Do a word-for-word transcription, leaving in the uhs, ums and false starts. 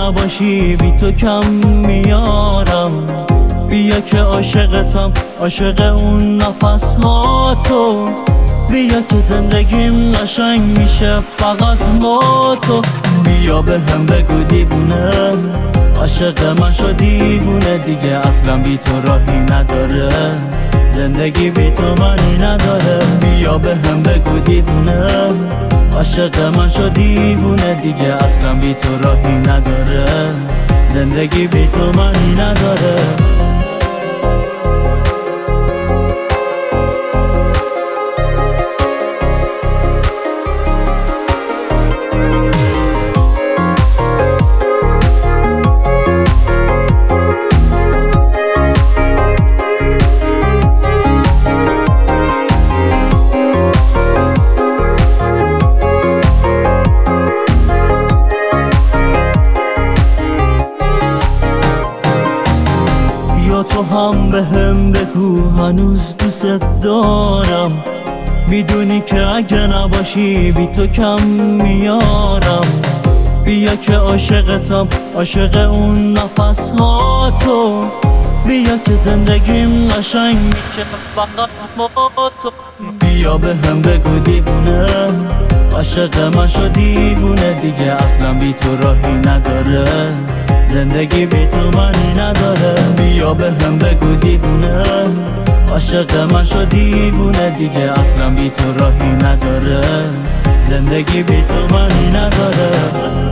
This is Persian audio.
نباشی بی تو کم میارم. بیا که عاشقتم، عاشق اون نفس ها تو. بیا که زندگیم قشنگ میشه فقط با تو. بیا به هم بگو دیوونه، عاشق من شو دیوونه دیگه، اصلا بی تو راهی نداره، زندگی بی تو معنی نداره. بیا به هم بگو دیوونه، عاشق من شو دیوونه دیگه، اصلا بی تو راهی نداره، زندگی بی تو معنی نداره. تو هم به هم بگو هنوز دوست دارم. میدونی که اگه نباشی بی تو کم میارم. بیا که عاشقتم، عاشق اون نفس ها تو. بیا که زندگیم قشنگ میشه فقط با تو. بیا به هم بگو دیوونه، عاشق من شو دیوونه دیگه، اصلا بی تو راهی نداره، زندگی بی تو معنی نداره. بیا به هم بگو دیوونه، عاشق من شو دیوونه دیگه، اصلا بی تو راهی نداره، زندگی بی تو معنی نداره.